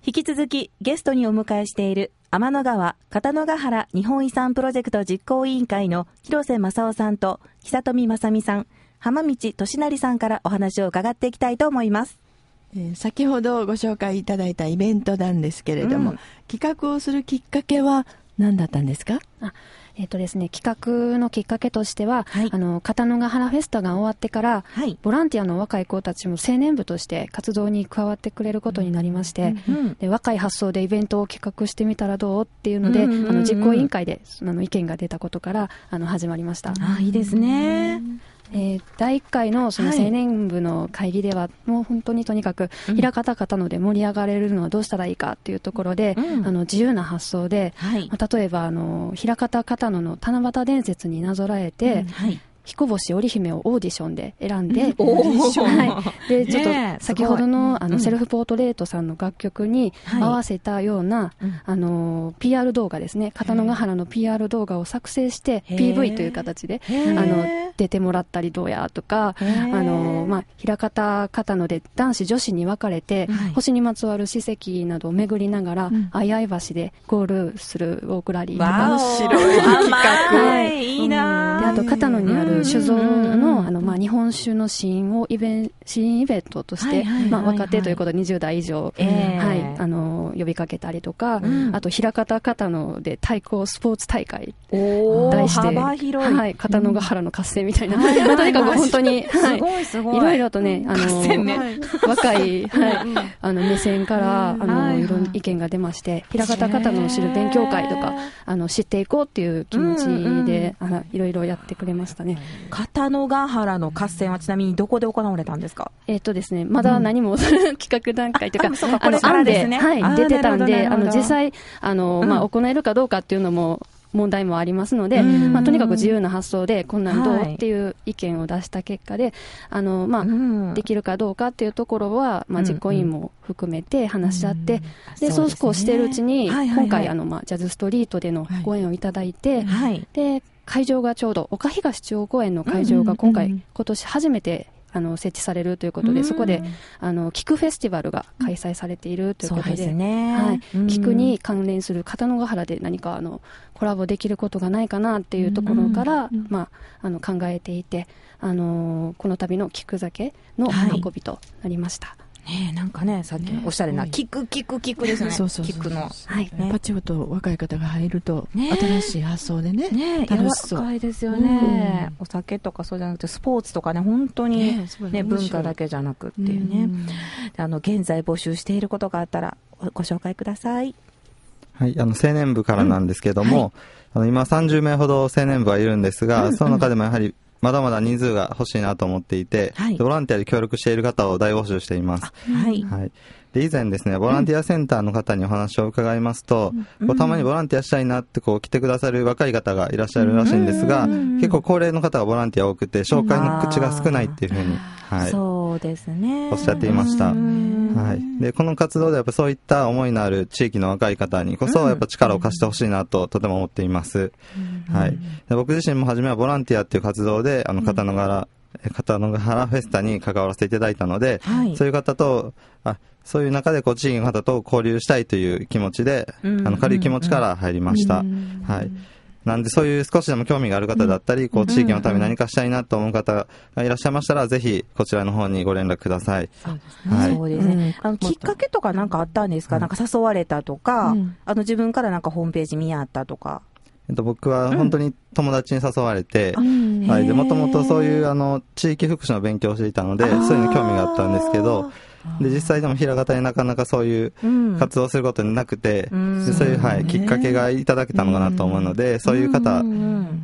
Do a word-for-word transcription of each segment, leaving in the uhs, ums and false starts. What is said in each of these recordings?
引き続きゲストにお迎えしている天の川片野ヶ原日本遺産プロジェクト実行委員会の広瀬正夫さんと久富正美さん、浜道俊成さんからお話を伺っていきたいと思います。 えー、先ほどご紹介いただいたイベントなんですけれども、うん、企画をするきっかけは何だったんですか？ あえーとですね、企画のきっかけとしては、 はい、 あの片野ヶ原フェスタが終わってから、 はい、 ボランティアの若い子たちも青年部として活動に加わってくれることになりまして、 うんうん、 で若い発想でイベントを企画してみたらどうっていうので、うんうんうん、あの実行委員会であの意見が出たことからあの始まりました。 あ、いいですね。 えー、だいいっかいのその青年部の会議では、はい、もう本当にとにかく平方片野で盛り上がれるのはどうしたらいいかっていうところで、うん、あの自由な発想で、 はい、 まあ、例えばあの平方片野の七夕伝説になぞらえて、 うん、はい、 彦星織姫をオーディションで選んで、 オーディション、 はい、でちょっと先ほど の, あのセルフポートレートさんの楽曲に合わせたような、はい、あの ピーアール 動画ですね、片野ヶ原の ピーアール 動画を作成して ピーブイ という形であの出てもらったりどうやとか、あの、まあ、平方片野で男子女子に分かれて、はい、星にまつわる史跡などを巡りながら、うん、相合橋でゴールするウォークラリーとか、 面白い企画、はい、いいな。 であと片野にある酒造の、あのまあ、日本酒の試飲をイベン試飲イベントとして、まあ、若手ということでにじゅうだい以上、 えーはい、あの呼びかけたりとか、うん、あと平方片野で対抗スポーツ大会題して、 幅広い、 はい、片野ヶ原の合戦みたいな、はい、とにかく本当に、はい、 すごいすごい、 いろいろとね、あの合戦ね、 若い、はい、あの目線からあの、はい、いろんな意見が出まして、平方片野を知る勉強会とかあの知っていこうっていう気持ちで、うんうん、あのいろいろやってくれましたね。 片野ヶ原の合戦はちなみにどこで行われたんですか？ えっとですね、まだ何も、うん、企画段階というか、 あああの案で、ね、 はい、出てたんで、あの実際あの、まあ、行えるかどうかっていうのも問題もありますので、まあ、とにかく自由な発想でこんなんどうっていう意見を出した結果で、あの、まあ、できるかどうかっていうところは、まあ、実行委員も含めて話し合って、でそうこうしているうちに、今回あの、まあ、ジャズストリートでのご縁をいただいて、 はい、 で会場がちょうど岡東中央公園の会場が今回、今年初めてあの設置されるということで、そこであの菊フェスティバルが開催されているということ で, で、ね、はい、菊に関連する片野ヶ原で何かあのコラボできることがないかなっていうところから、まあ、あの考えていて、あのこの度の菊酒の運びとなりました、はい、 ね、なんかね、さっきのおしゃれな、キクキクキクですね。 そうそうそうそう、 キクの。 はい。ね、パチオと若い方が入ると、ね、新しい発想でね、 ね、 楽しそう。 柔らかいですよね、うん。お酒とかそうじゃなくて、スポーツとかね、本当に、ね、ね、文化だけじゃなくっていうね、うん。あの、現在募集していることがあったら、ご紹介ください。 はい、あの、青年部からなんですけども、うん、はい、あの今さんじゅうめいほど青年部はいるんですが、うん、その中でもやはり、まだまだ人数が欲しいなと思っていて、はい、ボランティアで協力している方を大募集しています。 はい。 はい。で、以前ですね、ボランティアセンターの方にお話を伺いますと、うん、こうたまにボランティアしたいなってこう来てくださる若い方がいらっしゃるらしいんですが、うん、結構高齢の方がボランティア多くて、紹介の口が少ないっていうふうに、はい。 そうですね。 おっしゃっていました。はい。で、この活動でやっぱそういった思いのある地域の若い方にこそ、やっぱ力を貸してほしいなととても思っています。うん、はい。で、僕自身も初めはボランティアっていう活動で、あの、片野ヶ原、片野ヶ原フェスタに関わらせていただいたので、はい、そういう方と、あ、そういう中でこう地域の方と交流したいという気持ちで、うん、あの軽い気持ちから入りました。うん、はい。なんでそういう少しでも興味がある方だったり、うん、こう地域のために何かしたいなと思う方がいらっしゃいましたら、うん、ぜひこちらの方にご連絡ください。 そうですね。はい、そうですね。あのきっかけとかなんかあったんですか？うん、なんか誘われたとか、うん、あの自分からなんかホームページ見合ったとか。 えっと、僕は本当に友達に誘われて、うん、はい。で、もともとそういうあの地域福祉の勉強をしていたので、そういうの興味があったんですけど、で実際でも平方でなかなかそういう活動することになくて、うん、でそういう、はい、きっかけがいただけたのかなと思うので、うん、そういう方、うん、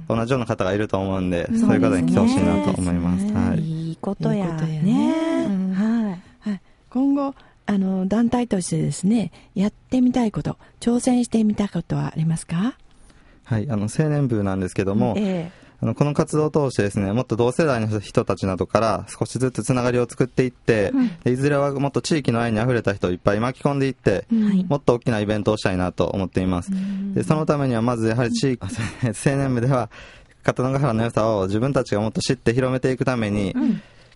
同じような方がいると思うんで、うん、そういう方に来てほしいなと思います。はい、 いいことやね。うん、 はい、はい。今後あの団体としてですね、やってみたいこと、挑戦してみたいことはありますか？ はい、あの青年部なんですけども、 ええ、 あのこの活動を通してですね、もっと同世代の人たちなどから少しずつつながりを作っていって、うん、でいずれはもっと地域の愛にあふれた人をいっぱい巻き込んでいって、うん、もっと大きなイベントをしたいなと思っています。うん、でそのためにはまずやはり地域青年部では片野ヶ原の良さを自分たちがもっと知って広めていくために、うん、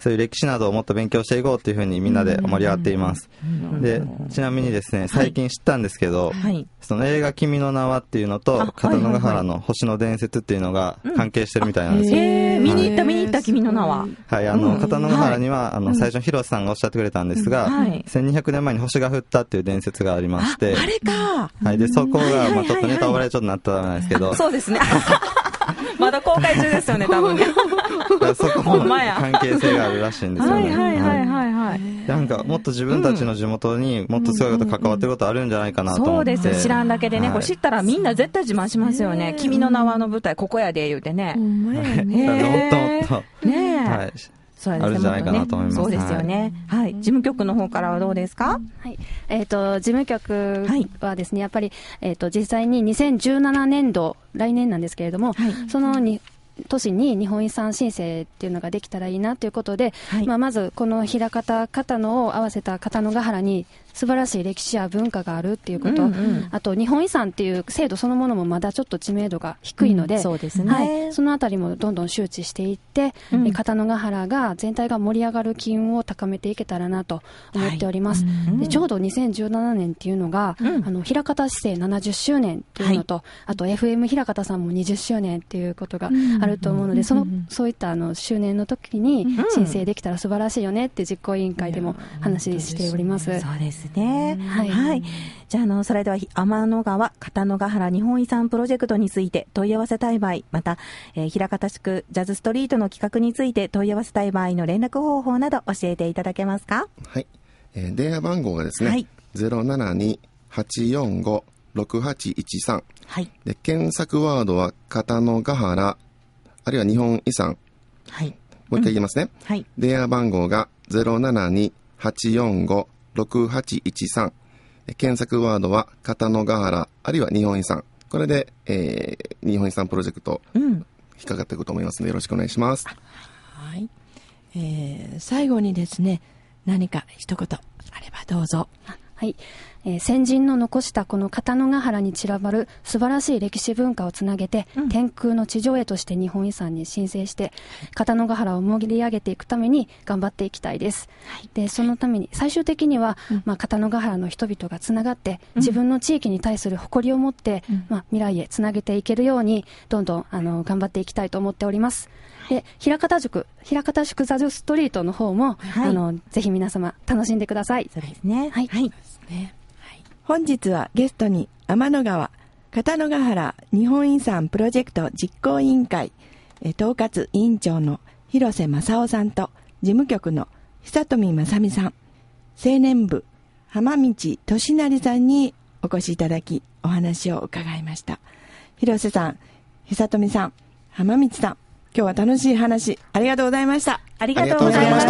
そういう歴史などをもっと勉強していこうというふうにみんなで盛り上がっています。で、ちなみにですね、最近知ったんですけど、はい、その映画君の名はっていうのと、片野ヶ原の星の伝説っていうのが関係してるみたいなんですよ。 へー、見に行った見に行った君の名は。 はい、あの、片野ヶ原には、あの、最初に広瀬さんがおっしゃってくれたんですが、せんにひゃくねんまえに星が降ったっていう伝説がありまして、 あれか。 はい、で、そこが、まあちょっとネタバレちょっとなったらダメなんですけど、 そうですね。まだ公開中ですよね、多分ね。 そこも関係性があるらしいんですよね。 はいはいはいはい。 なんかもっと自分たちの地元にもっとすごいこと関わってることあるんじゃないかなと思って。 そうです。知らんだけでね、これ知ったらみんな絶対自慢しますよね。君の名はの舞台ここやで言うてね。 もっともっとね、はい、 そうですね、 あるんじゃないかなと思います。 そうですよね。はい。事務局の方からはどうですか？ はい。えっと、事務局はですね、やっぱり、えっと、実際ににせんじゅうななねんど、来年なんですけれども、そのに、年に日本遺産申請っていうのができたらいいなということで、はい、まあ、まずこの枚方、片野を合わせた片野ヶ原に素晴らしい歴史や文化があるっていうこと、うんうん、あと日本遺産っていう制度そのものもまだちょっと知名度が低いので、うん、 そうですね、 はい、そのあたりもどんどん周知していって、うん、片野ヶ原が全体が盛り上がる機運を高めていけたらなと思っております、はい、でちょうどにせんじゅうななねんっていうのが、うん、あの枚方市政ななじゅっしゅうねんっていうのと、はい、あと エフエム 枚方さんもにじゅっしゅうねんっていうことがあると思うので、うん、そのそういったあの周年の時に申請できたら素晴らしいよねって実行委員会でも話しております。 そうですね。はい。はい。じゃあ、あの、それでは天の川片野ヶ原日本遺産プロジェクトについて問い合わせたい場合、また、えー、枚方地区ジャズストリートの企画について問い合わせたい場合の連絡方法など教えていただけますか？ はい。えー、電話番号がですね、はい、ゼロななに はちよんご ろくはちいちさん。はい。で、検索ワードは片野ヶ原、あるいは日本遺産。はい。もう一回言いますね。うん、はい。電話番号がゼロななに はちよんご ろくはちいちさん。検索ワードは片野ヶ原、あるいは日本遺産。これで、えー、日本遺産プロジェクト、うん、引っかかっていくと思いますのでよろしくお願いします。 はい。えー、最後にですね、何か一言あればどうぞ。 はい。えー、先人の残したこの片野ヶ原に散らばる素晴らしい歴史文化をつなげて、うん、天空の地上絵として日本遺産に申請して、片野ヶ原を盛り上げていくために頑張っていきたいです。はい、で、そのために最終的には、うん、まあ、片野ヶ原の人々がつながって、うん、自分の地域に対する誇りを持って、うん、まあ、未来へつなげていけるように、どんどんあの頑張っていきたいと思っております。で、枚方塾、枚方宿ジャズストリートの方も、はい、あのぜひ皆様楽しんでください。 そうですね。はい。はい。ね、 本日はゲストに天の川片野ヶ原日本遺産プロジェクト実行委員会統括委員長の広瀬正夫さんと事務局の久富正美さん、青年部浜道俊成さんにお越しいただきお話を伺いました。広瀬さん、久富さん、浜道さん、今日は楽しい話ありがとうございました。 ありがとうございました。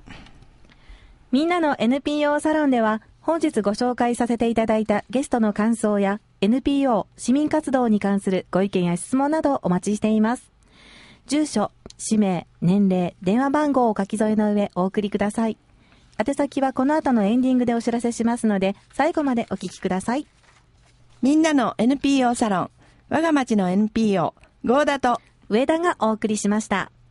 みんなの エヌピーオー サロンでは本日ご紹介させていただいたゲストの感想や エヌピーオー 市民活動に関するご意見や質問などをお待ちしています。住所、氏名、年齢、電話番号を書き添えの上お送りください。宛先はこの後のエンディングでお知らせしますので最後までお聞きください。 みんなの エヌピーオー サロン、我が町の エヌピーオー、合田と上田がお送りしました。